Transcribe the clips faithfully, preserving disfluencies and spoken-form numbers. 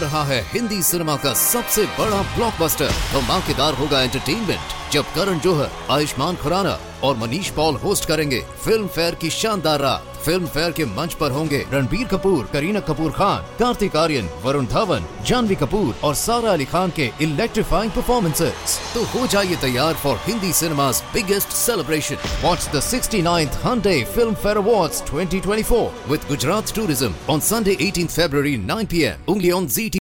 रहा है हिंदी सिनेमा का सबसे बड़ा ब्लॉकबस्टर। धमाकेदार होगा एंटरटेनमेंट जब करण जौहर, आयुष्मान खुराना और मनीष पॉल होस्ट करेंगे फिल्म फेयर की शानदार रात। फिल्म फेयर के मंच पर होंगे रणबीर कपूर, करीना कपूर खान, कार्तिक आर्यन, वरुण धवन, जानवी कपूर और सारा अली खान के इलेक्ट्रीफाइंग परफॉर्मेंसेस। तो हो जाइए तैयार for Hindi cinema's biggest celebration. Watch the sixty-ninth Hyundai Film Fair Awards twenty twenty-four with Gujarat Tourism on Sunday eighteenth February nine p m only on Z T V.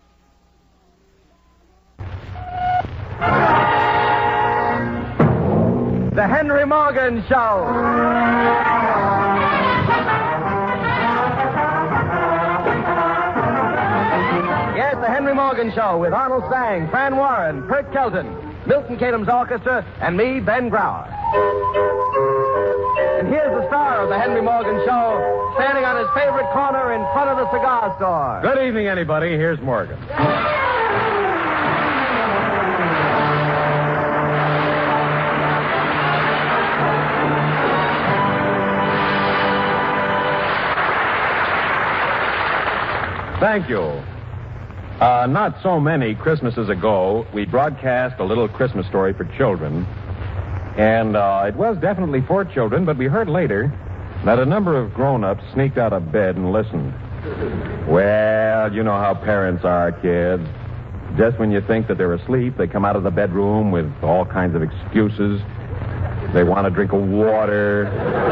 The Henry Morgan Show. Yes, the Henry Morgan Show with Arnold Stang, Fran Warren, Kurt Kelton, Milton Kadam's Orchestra, and me, Ben Brower. And here's the star of the Henry Morgan Show, standing on his favorite corner in front of the cigar store. Good evening, anybody. Here's Morgan. Thank you. Uh, not so many Christmases ago, we broadcast a little Christmas story for children. And uh, it was definitely for children, but we heard later that a number of grown-ups sneaked out of bed and listened. Well, you know how parents are, kids. Just when you think that they're asleep, they come out of the bedroom with all kinds of excuses. They want a drink of water.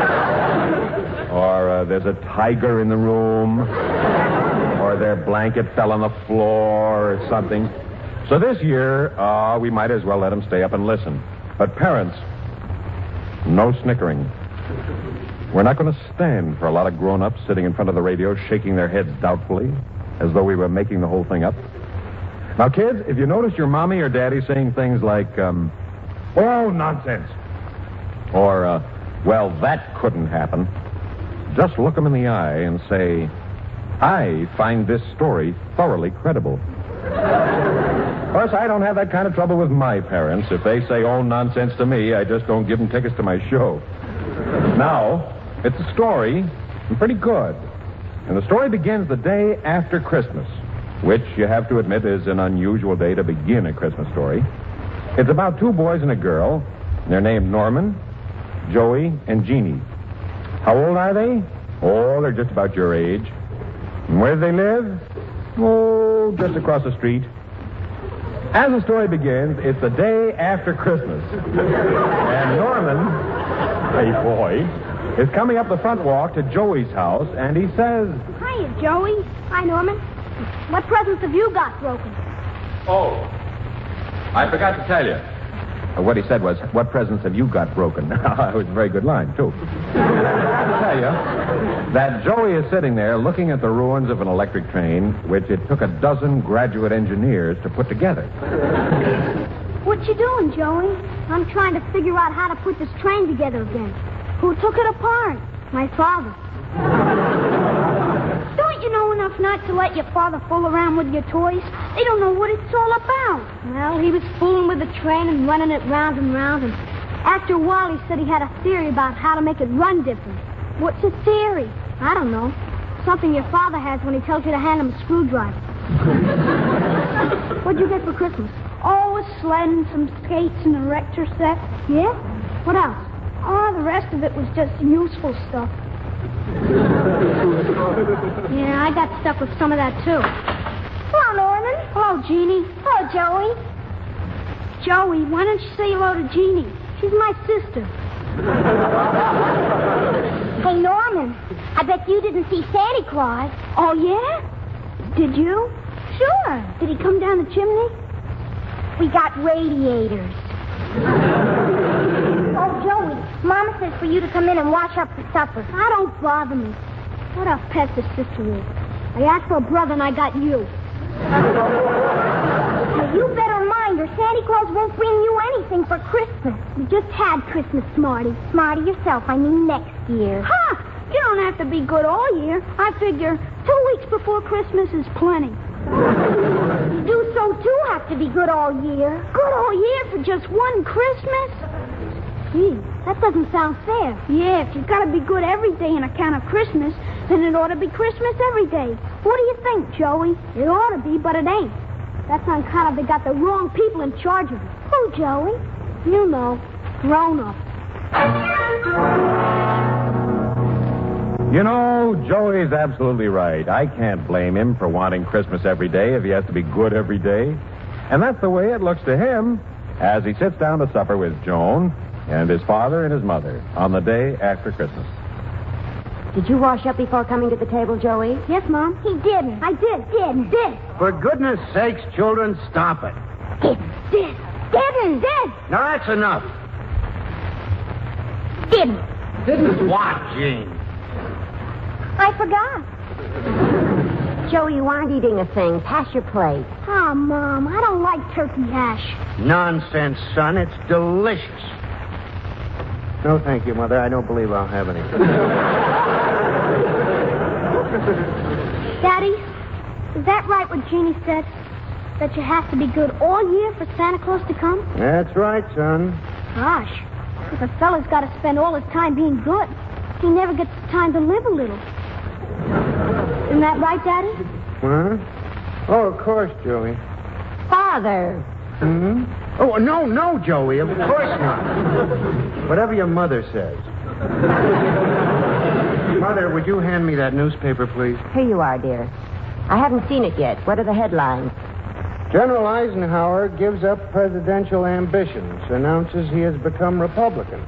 Or uh, there's a tiger in the room. Or their blanket fell on the floor or something. So this year, uh, we might as well let them stay up and listen. But parents, no snickering. We're not going to stand for a lot of grown-ups sitting in front of the radio shaking their heads doubtfully, as though we were making the whole thing up. Now, kids, if you notice your mommy or daddy saying things like, um, oh, nonsense, or, uh, well, that couldn't happen, just look them in the eye and say, I find this story thoroughly credible. Of course, I don't have that kind of trouble with my parents. If they say, oh, nonsense to me, I just don't give them tickets to my show. Now, it's a story, and pretty good. And the story begins the day after Christmas, which you have to admit is an unusual day to begin a Christmas story. It's about two boys and a girl. They're named Norman, Joey, and Jeannie. How old are they? Oh, they're just about your age. And where do they live? Oh, just across the street. As the story begins, it's the day after Christmas. And Norman, a boy, is coming up the front walk to Joey's house, and he says... Hiya, Joey. Hi, Norman. What presents have you got broken? Oh, I forgot to tell you. Uh, what he said was, what presents have you got broken? It was a very good line, too. And I forgot to tell you that Joey is sitting there looking at the ruins of an electric train, which it took a dozen graduate engineers to put together. What you doing, Joey? I'm trying to figure out how to put this train together again. Who took it apart? My father. Don't you know enough not to let your father fool around with your toys? They don't know what it's all about. Well, he was fooling with the train and running it round and round, and after a while he said he had a theory about how to make it run different. What's a theory? I don't know. Something your father has when he tells you to hand him a screwdriver. What'd you get for Christmas? Oh, a sled and some skates and a rector set. Yeah? What else? Oh, the rest of it was just useful stuff. Yeah, I got stuck with some of that, too. Hello, Norman. Hello, Jeannie. Hello, Joey. Joey, why don't you say hello to Jeannie? She's my sister. Hey, Norman, I bet you didn't see Santa Claus. Oh, yeah? Did you? Sure. Did he come down the chimney? We got radiators. Oh, Joey, Mama says for you to come in and wash up for supper. I don't bother me. What a pest this sister is. I asked for a brother and I got you. Now, you better mind or Santa Claus won't bring you anything for Christmas. We just had Christmas, Smarty. Smarty yourself, I mean next year. Ha! You don't have to be good all year. I figure two weeks before Christmas is plenty. You do so, too, have to be good all year. Good all year for just one Christmas? Gee, that doesn't sound fair. Yeah, if you've got to be good every day on account of Christmas, then it ought to be Christmas every day. What do you think, Joey? It ought to be, but it ain't. That's on account of they got the wrong people in charge of it. Who, Joey? You know, grown-up. You know, Joey's absolutely right. I can't blame him for wanting Christmas every day if he has to be good every day. And that's the way it looks to him as he sits down to supper with Joan and his father and his mother on the day after Christmas. Did you wash up before coming to the table, Joey? Yes, Mom. He didn't. I did, did, did. For goodness sakes, children, stop it. Did, did, didn't, did. Now, that's enough. Didn't. Didn't what, Gene? I forgot. Joey, you aren't eating a thing. Pass your plate. Oh, Mom, I don't like turkey hash. Nonsense, son. It's delicious. No, thank you, Mother. I don't believe I'll have any. Daddy, is that right what Jeannie said? That you have to be good all year for Santa Claus to come? That's right, son. Gosh, if a fella's got to spend all his time being good, he never gets the time to live a little. Isn't that right, Daddy? Huh? Oh, of course, Joey. Father. Hmm? Oh, no, no, Joey. Of course not. Whatever your mother says. Mother, would you hand me that newspaper, please? Here you are, dear. I haven't seen it yet. What are the headlines? General Eisenhower gives up presidential ambitions, announces he has become Republican.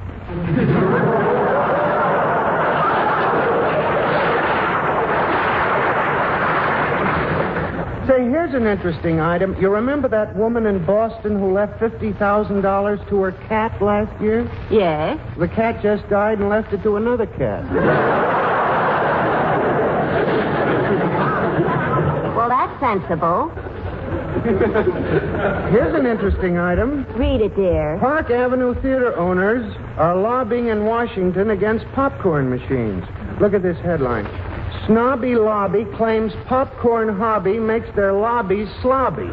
Say, here's an interesting item. You remember that woman in Boston who left fifty thousand dollars to her cat last year? Yes. The cat just died and left it to another cat. Well, that's sensible. Here's an interesting item. Read it, dear. Park Avenue theater owners are lobbying in Washington against popcorn machines. Look at this headline. Snobby lobby claims popcorn hobby makes their lobbies slobby.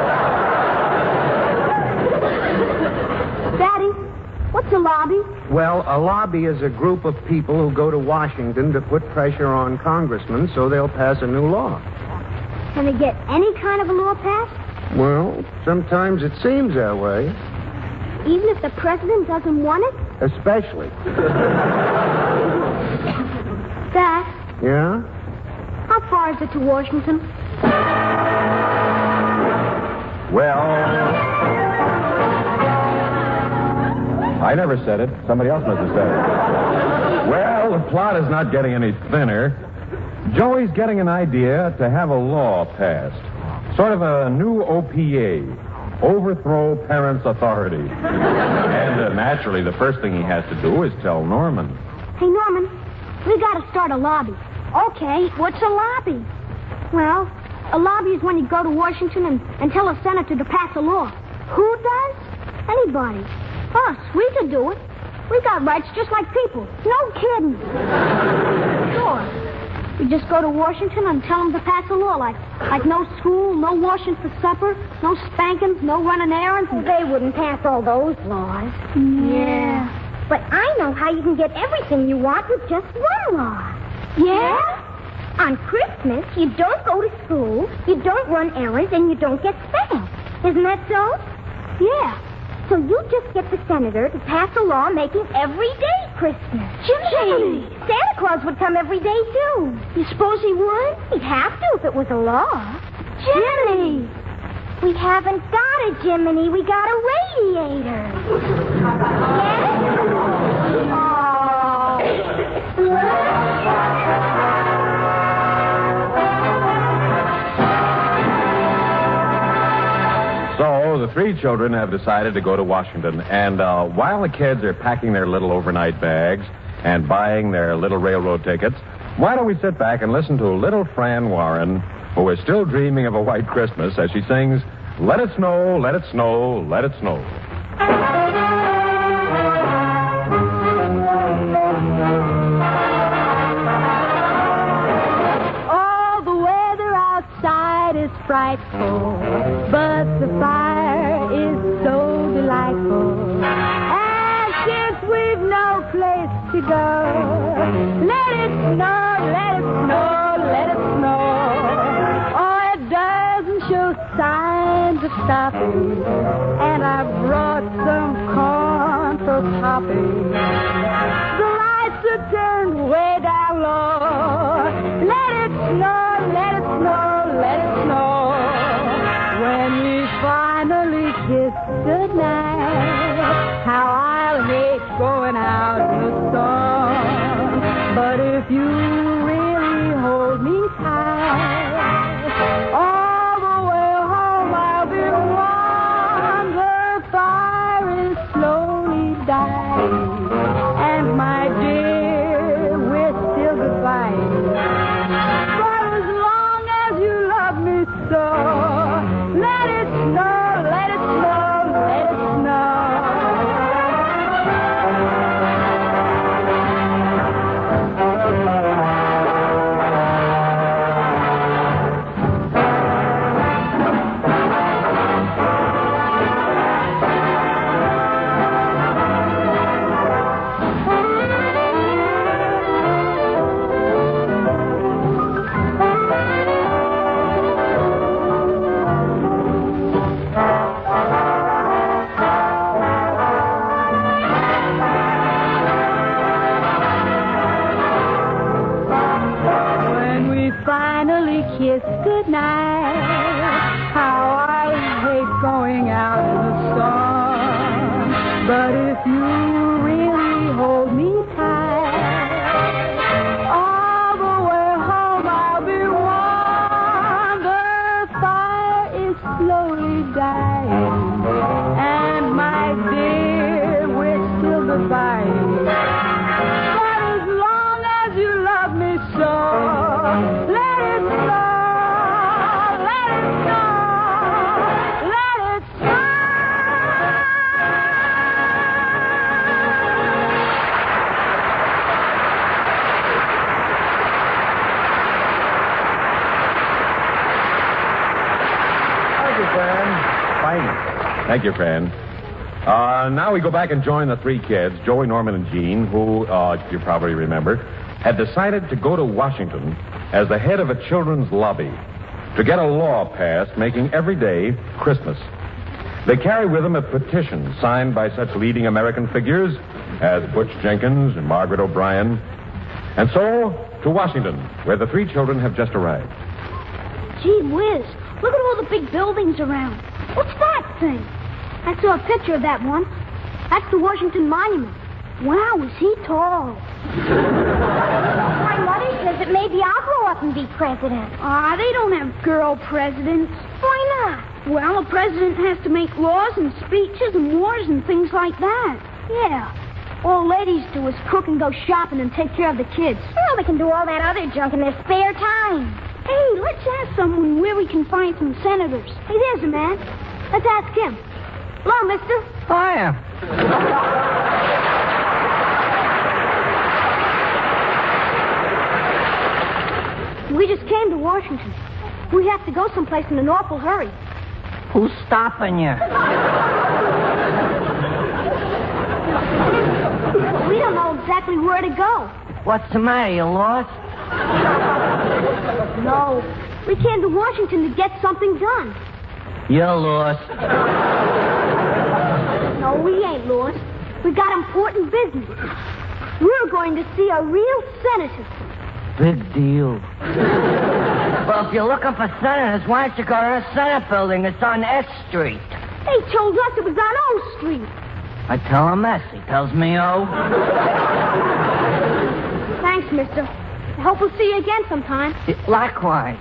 Daddy, what's a lobby? Well, a lobby is a group of people who go to Washington to put pressure on congressmen so they'll pass a new law. Can they get any kind of a law passed? Well, sometimes it seems that way. Even if the president doesn't want it? Especially. Dad, Yeah? how far is it to Washington? Well, I never said it. Somebody else must have said it. Well, the plot is not getting any thinner. Joey's getting an idea to have a law passed. Sort of a new O P A. Overthrow parents' authority. And uh, naturally, the first thing he has to do is tell Norman. Hey, Norman, we got to start a lobby. Okay, what's a lobby? Well, a lobby is when you go to Washington and, and tell a senator to pass a law. Who does? Anybody. Us, we could do it. We got rights just like people. No kidding. Sure. We just go to Washington and tell them to pass a law like like no school, no washing for supper, no spankings, no running errands. They wouldn't pass all those laws. Yeah. But I know how you can get everything you want with just one law. Yeah? On Christmas, you don't go to school, you don't run errands, and you don't get spanked. Isn't that so? Yeah. So you just get the senator to pass a law making every day Christmas. Jimmy! Santa Claus would come every day, too. You suppose he would? He'd have to if it was a law. Jiminy! We haven't got a Jiminy. We got a radiator. So the three children have decided to go to Washington. And uh, while the kids are packing their little overnight bags and buying their little railroad tickets, why don't we sit back and listen to little Fran Warren, who is still dreaming of a white Christmas, as she sings, "Let it snow, let it snow, let it snow." Oh, the weather outside is frightful, but the fire is so delightful. And since we've no place to go, let it snow, let it snow, let it snow. show signs of stopping, and I brought some corn for popping. The lights are turned way down low. Let it snow, let it snow, let it snow. When we finally kiss goodnight, how I'll hate going out in the storm. But if you really hold me tight, all the way home I'll be warm. The fire is slowly dying, and my dear, we're still goodbye. But as long as you love me so, let it snow, let it snow, let it snow. Finally kiss goodnight, how I hate going out in the storm. But if you really hold me tight, all the way home I'll be warm. The fire is slowly dying, and my dear, we're still goodbye. But as long as you love me so, let it snow, let it snow, let it snow. Thank you, Fran. Fine. Thank you, Fran. Uh, now we go back and join the three kids, Joey, Norman, and Jean, who, uh, you probably remember, had decided to go to Washington as the head of a children's lobby to get a law passed making every day Christmas. They carry with them a petition signed by such leading American figures as Butch Jenkins and Margaret O'Brien. And so, to Washington, where the three children have just arrived. Gee whiz, look at all the big buildings around. What's that thing? I saw a picture of that one. That's the Washington Monument. Wow, is he tall. My mother says that maybe I'll grow up and be president. Ah, they don't have girl presidents. Why not? Well, a president has to make laws and speeches and wars and things like that. Yeah. All ladies do is cook and go shopping and take care of the kids. Well, they can do all that other junk in their spare time. Hey, let's ask someone where we can find some senators. Hey, there's a man. Let's ask him. Hello, mister. Hiya. We just came to Washington. We have to go someplace in an awful hurry. Who's stopping you? We don't know exactly where to go. What's the matter? You lost? No. We came to Washington to get something done. You're lost. No, we ain't lost. We got important business. We're going to see a real senator. Big deal. Well, if you're looking for senators, why don't you go to the Senate building? It's on S Street. They told us it was on O Street. I tell him S. He tells me O. Thanks, mister. I hope we'll see you again sometime. Likewise.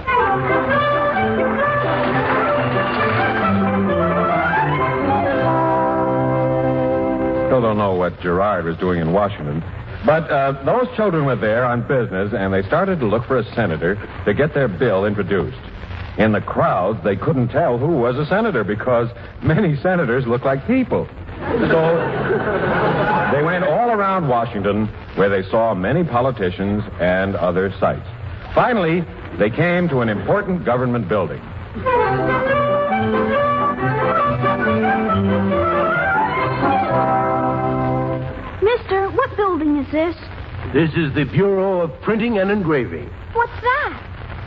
Still don't know what Gerard was doing in Washington. But uh, those children were there on business, and they started to look for a senator to get their bill introduced. In the crowds, they couldn't tell who was a senator because many senators look like people. So they went all around Washington, where they saw many politicians and other sights. Finally, they came to an important government building. Mister, what building is this? This is the Bureau of Printing and Engraving. What's that?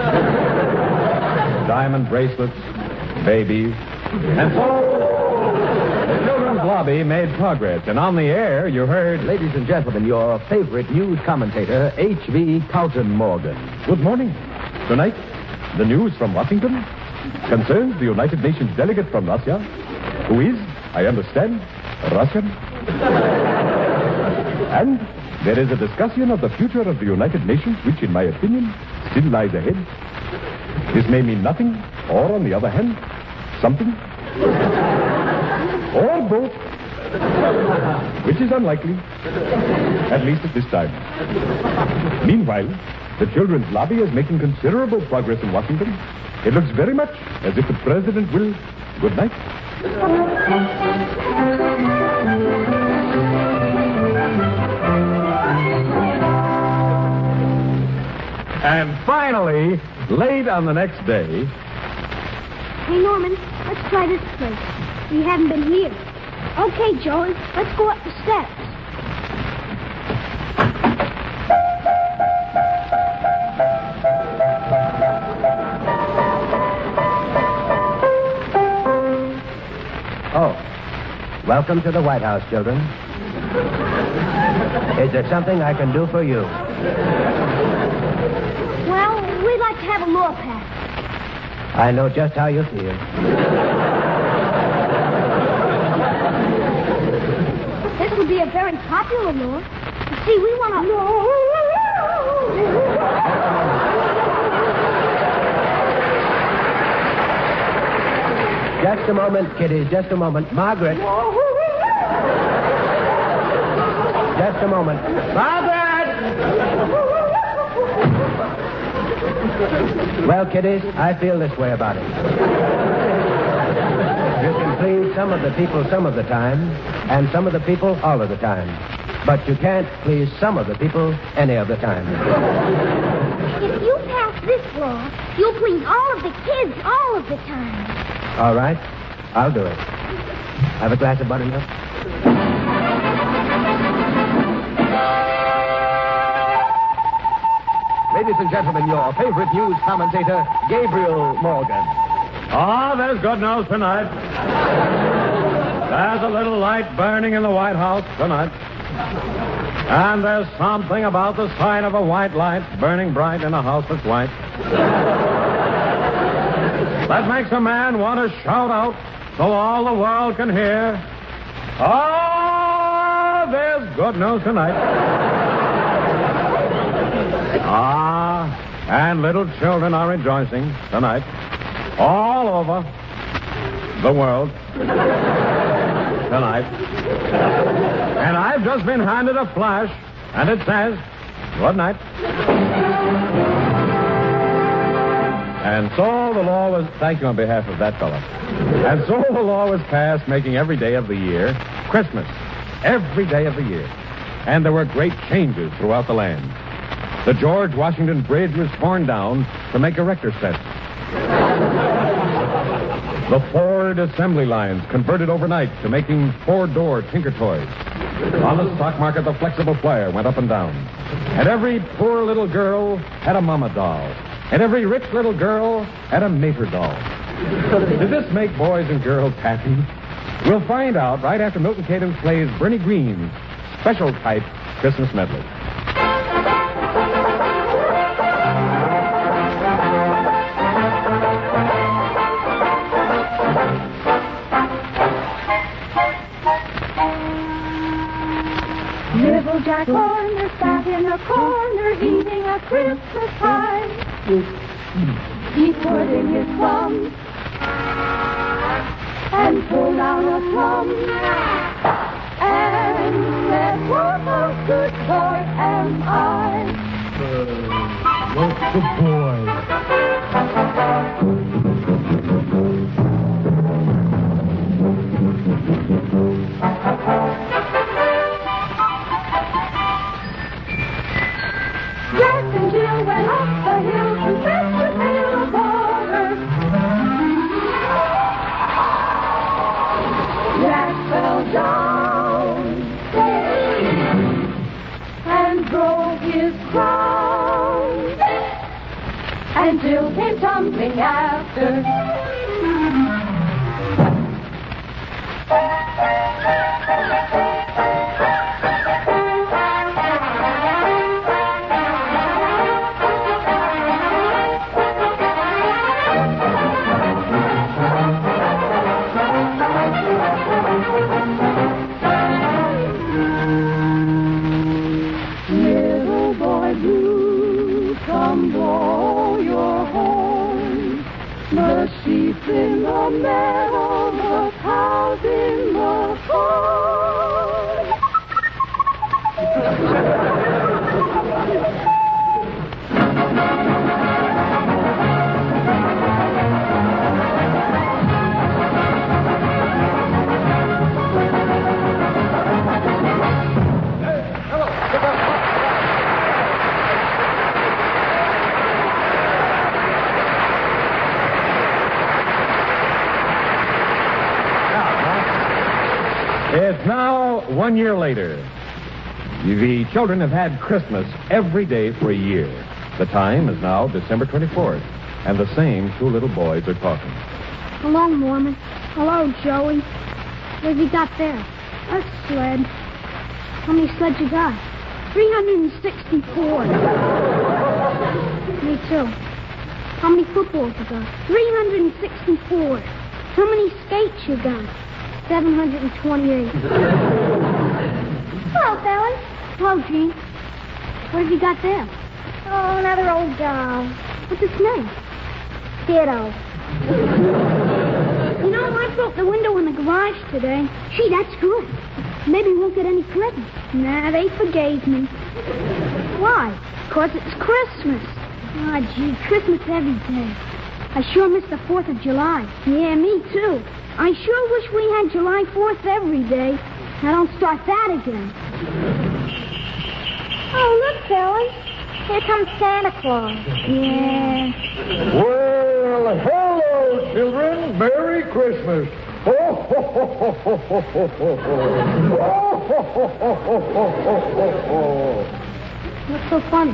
diamond bracelets, babies. And so, the children's lobby made progress. And on the air, you heard... Ladies and gentlemen, your favorite news commentator, H V Carlton Morgan. Good morning. Tonight, the news from Washington concerns the United Nations delegate from Russia, who is, I understand, Russian. And there is a discussion of the future of the United Nations, which, in my opinion, still lies ahead. This may mean nothing, or, on the other hand, something. Or both. Which is unlikely, at least at this time. Meanwhile, the children's lobby is making considerable progress in Washington. It looks very much as if the president will... Good night. And finally, late on the next day... Hey, Norman, let's try this place. We haven't been here. Okay, Joey, let's go up the steps. Oh, welcome to the White House, children. Is there something I can do for you? Well, we'd like to have a law passed. I know just how you feel. This would be a very popular law. You see, we want to... Just a moment, kiddies, just a moment. Margaret. Just a moment. Margaret! Well, kiddies, I feel this way about it. You can please some of the people some of the time, and some of the people all of the time. But you can't please some of the people any of the time. If you pass this law, you'll please all of the kids all of the time. All right, I'll do it. Have a glass of buttermilk? Ladies and gentlemen, your favorite news commentator, Gabriel Morgan. Ah, there's good news tonight. There's a little light burning in the White House tonight. And there's something about the sight of a white light burning bright in a house that's white that makes a man want to shout out so all the world can hear. Oh, there's good news tonight. Ah, and little children are rejoicing tonight all over the world tonight. And I've just been handed a flash, and it says, good night. And so the law was... Thank you on behalf of that fellow. And so the law was passed making every day of the year Christmas. Every day of the year. And there were great changes throughout the land. The George Washington Bridge was torn down to make erector sets. The Ford assembly lines converted overnight to making four-door Tinker Toys. On the stock market, the flexible flyer went up and down. And every poor little girl had a mama doll. And every rich little girl had a mater doll. Does this make boys and girls happy? We'll find out right after Milton Kadam plays Bernie Green's special type Christmas medley. Little Jack Horner sat in a corner eating a Christmas pie. He put in his thumb and pulled out a plum and said, what a good boy am I. Uh, what's the boy? Jack and Jill went up the hill to fetch a pail of water. Jack fell down and broke his crown. until came something after. Little boy blue, come blow your horn. The sheep in the meadow, the cows in the corn. It's now one year later. The children have had Christmas every day for a year. The time is now December twenty-fourth, and the same two little boys are talking. Hello, Mormon. Hello, Joey. What have you got there? A sled. How many sleds you got? three hundred sixty-four. Me too. How many footballs you got? three hundred sixty-four. How many skates you got? seven hundred twenty-eight. Hello, fellas. Hello, Gene. What have you got there? Oh, another old doll. What's its name? Ditto. You know, I broke the window in the garage today. Gee, that's good. Maybe we won't get any presents. Nah, they forgave me. Why? Because it's Christmas. Ah, gee, Christmas every day. I sure miss the fourth of July. Yeah, me too. I sure wish we had July fourth every day. Now don't start that again. Oh, look, fellas. Here comes Santa Claus. Yeah. Well, hello, children. Merry Christmas. Oh, ho, ho, ho, ho, ho, ho, ho. Oh, ho, ho, ho, ho, ho, ho, ho. What's so funny?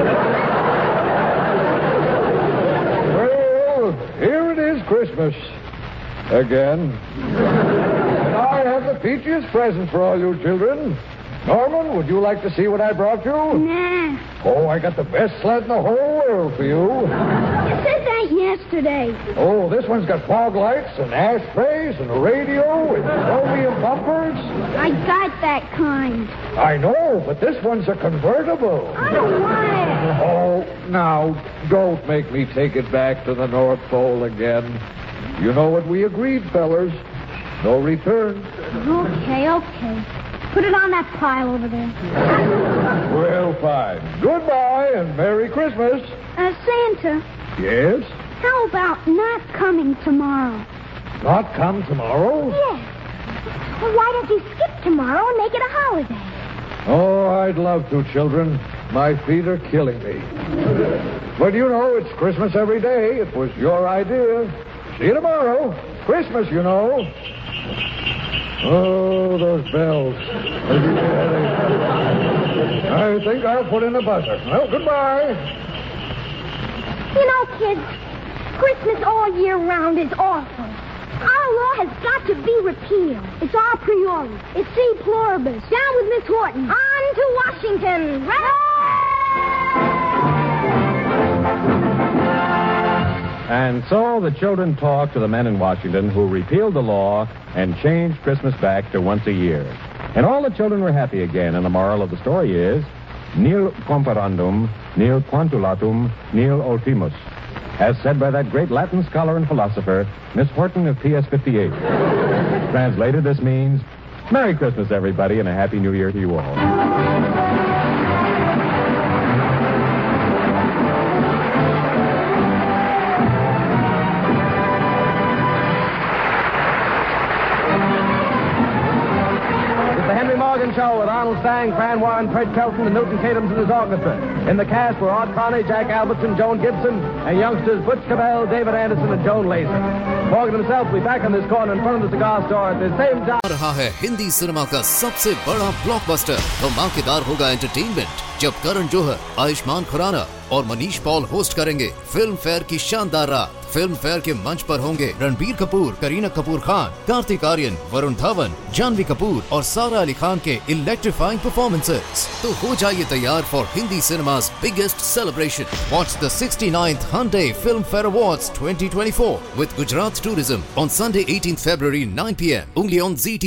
Well, here it is, Christmas. Again. And I have the peachiest present for all you children. Norman, would you like to see what I brought you? Nah. Oh, I got the best sled in the whole world for you. You said that yesterday. Oh, this one's got fog lights and ashtrays and a radio and chromium bumpers. I got that kind. I know, but this one's a convertible. I don't want it. Oh, now, don't make me take it back to the North Pole again. You know what we agreed, fellers. No return. Okay, okay. Put it on that pile over there. Well, fine. Goodbye and Merry Christmas. Uh, Santa, Yes? how about not coming tomorrow? Not come tomorrow? Yes. Well, why don't you skip tomorrow and make it a holiday? Oh, I'd love to, children. My feet are killing me. But you know, it's Christmas every day. It was your idea. See you tomorrow. Christmas, you know. Oh, those bells. I think I'll put in a buzzer. Well, goodbye. You know, kids, Christmas all year round is awful. Our law has got to be repealed. It's a priori. It's C pluribus. Down with Miss Horton. On to Washington. Right? And so the children talked to the men in Washington who repealed the law and changed Christmas back to once a year. And all the children were happy again, and the moral of the story is, nil comparandum, nil quantulatum, nil ultimus, as said by that great Latin scholar and philosopher, Miss Horton of P S fifty-eight. Translated, this means, Merry Christmas, everybody, and a Happy New Year to you all. Show with Arnold Stang, Fran Warren, Fred Kelton, and Newton Cadams and his orchestra. In the cast were Art Carney, Jack Albertson, Joan Gibson, and youngsters Butch Cabell, David Anderson, and Joan Lazer. Morgan himself will be back on this corner in front of the cigar store at the same time. रहा है Hindi cinema का सबसे बड़ा blockbuster धमाकेदार होगा entertainment जब करण जौहर, आयुष्मान खुराना और Manish Paul host करेंगे फिल्म फेयर की शानदार रात। फिल्म फेयर के मंच पर होंगे रणबीर कपूर, करीना कपूर खान, कार्तिक आर्यन, वरुण धवन, जानवी कपूर और सारा अली खान के इलेक्ट्रीफाइंग परफॉर्मेंसेस। तो हो जाइए तैयार for Hindi cinema's biggest celebration. Watch the sixty-ninth Hyundai Film Fair Awards twenty twenty-four with Gujarat Tourism on Sunday eighteenth February nine p m only on Z T V.